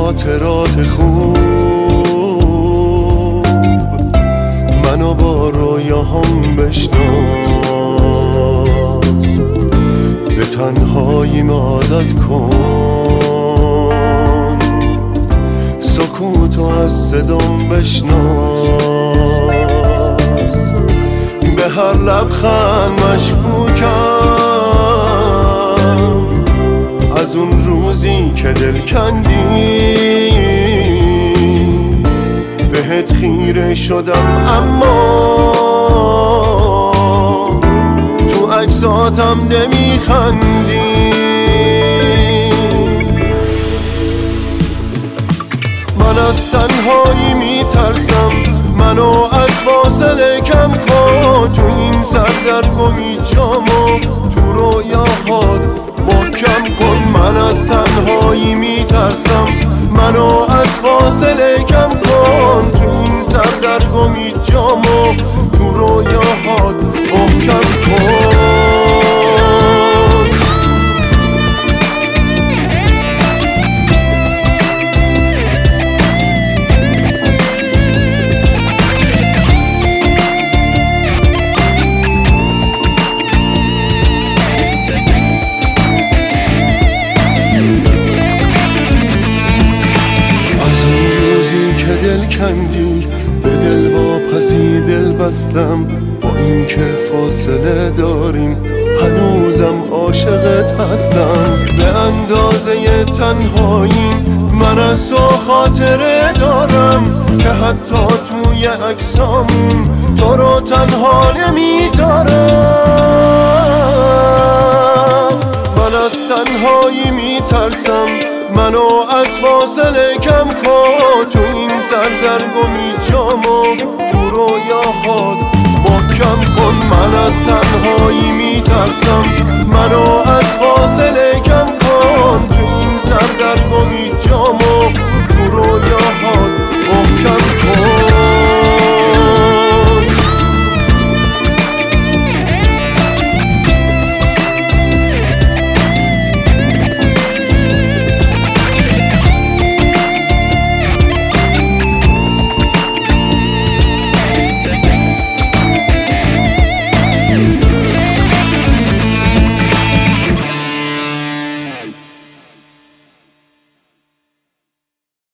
خاطرات خوب منو با رویاهام بشناس، به تنهاییم عادت کن، سکوتو از صدام بشناس. به هر لبخند مشکوکم از اون روزی که دل کندی، بهت خیره شدم اما تو عکساتم نمیخندی. من از تنهایی میترسم، منو از فاصله کم کن، تو این سردرگمی جامو تو رویاهات محکم کن. من از تنهایی میترسم، منو از فاصله کم کن، تو این سردرگمی جامو تو رویاهات محکم کن. دل کندی به دل واپسی دل بستم، با اینکه فاصله داریم هنوزم عاشقت هستم. به اندازه تنهایی من از تو خاطره دارم که حتی توی عکسامون تو رو تنها نمیذارم. من از تنهایی میترسم، منو از فاصله کم کن، تو این سردرگمی جامو تو رویاهات محکم کن. من از تنهایی میترسم، منو از فاصله کم کن، تو این سردرگمی جامو تو رویاهات